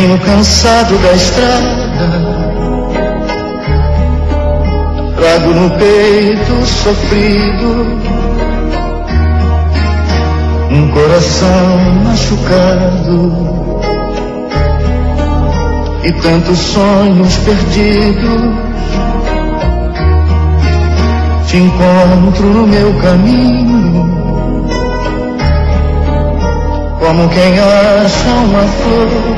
Venho cansado da estrada, trago no peito sofrido um coração machucado e tantos sonhos perdidos. Te encontro no meu caminho, como quem acha uma flor.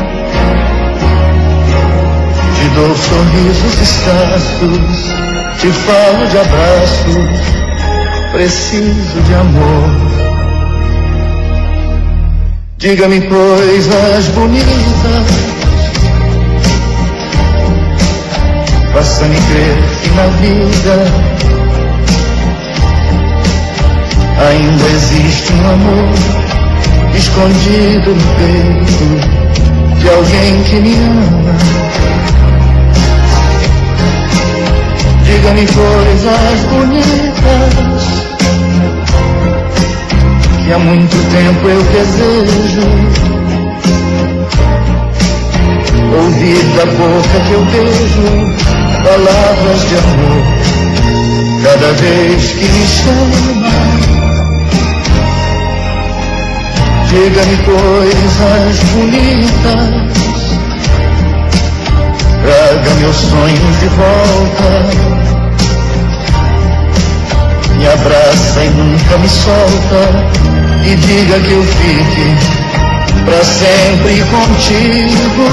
Te dou sorrisos escassos, te falo de abraços, preciso de amor. Diga-me coisas bonitas, faça-me crer que na vida ainda existe um amor escondido no peito de alguém que me ama. Diga-me coisas bonitas que há muito tempo eu desejo ouvir da boca que eu beijo palavras de amor cada vez que me chama. Diga-me coisas bonitas, traga meus sonhos de volta, me abraça e nunca me solta, e diga que eu fique pra sempre contigo.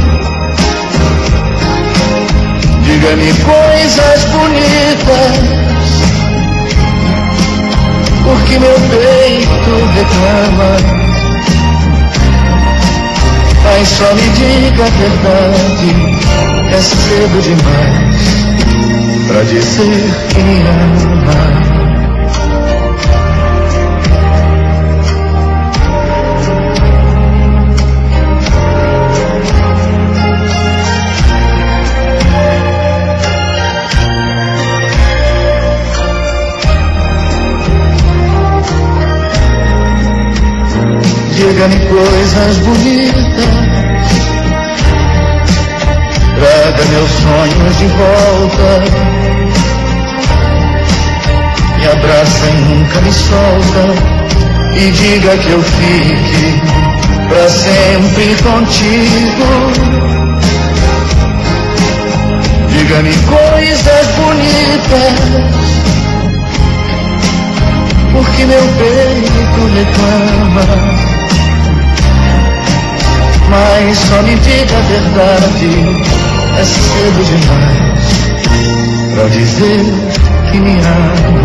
Diga-me coisas bonitas, porque meu peito reclama. Mas só me diga a verdade, é cedo demais pra dizer que me ama. Diga-me coisas bonitas, traga meus sonhos de volta, me abraça e nunca me solta, e diga que eu fique pra sempre contigo. Diga-me coisas bonitas, porque meu peito reclama. Mas só me diga a verdade, é cedo demais pra dizer que me ama.